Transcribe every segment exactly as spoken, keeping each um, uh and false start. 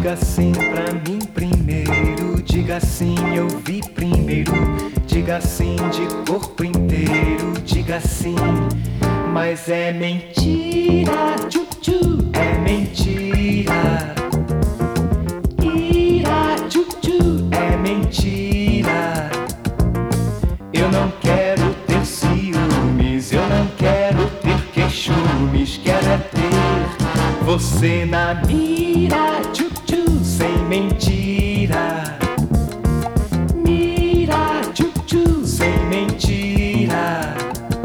Diga sim pra mim primeiro, diga sim, eu vi primeiro. Diga sim de corpo inteiro, diga sim, mas é mentira, tchu, tchu, é mentira. Ira, tchu, tchu, é mentira. Eu não quero ter ciúmes, eu não quero ter queixumes, quero é ter você na mira, tchu, tchu, sem mentira. Mira, tchu, tchu, sem mentira.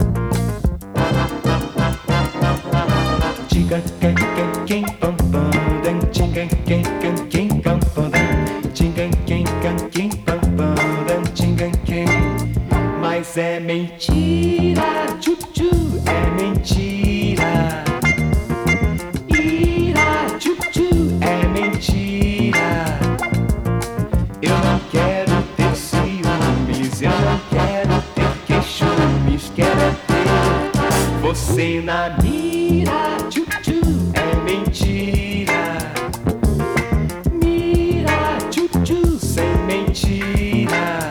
Diga quem, quem, quem, pam, pam, dan, diga quem, quem, quem, pam, pam, dan, diga quem, quem, quem, pam, pam, dan, diga quem. Mas é mentira, tchu, tchu, é mentira. Ira, tchu, tchu, é mentira. Eu não quero ter ciúmes, eu não quero ter queixumes, quero é ter você na mira, tchu, tchu, é mentira. Mira, tchu, tchu, sem mentira.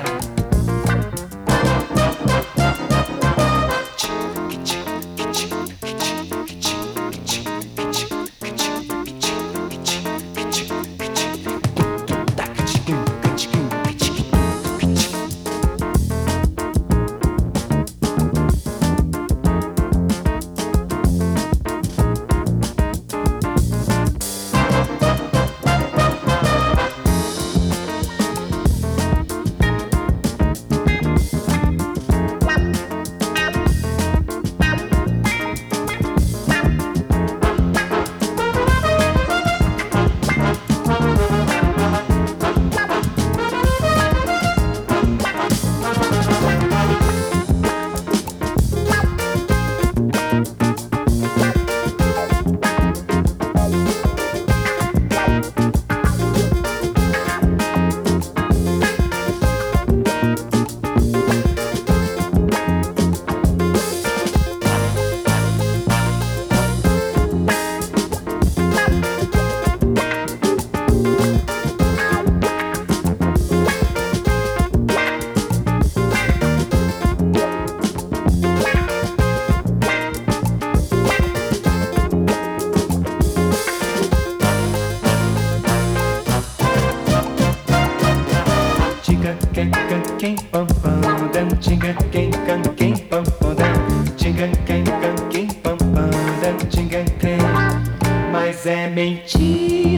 Quem, quem, quem, pam, pam, dan, diga quem, quem, quem, pam, pam, dan, diga quem, quem, quem, pam, pam, dan, diga quem. Mas é mentira.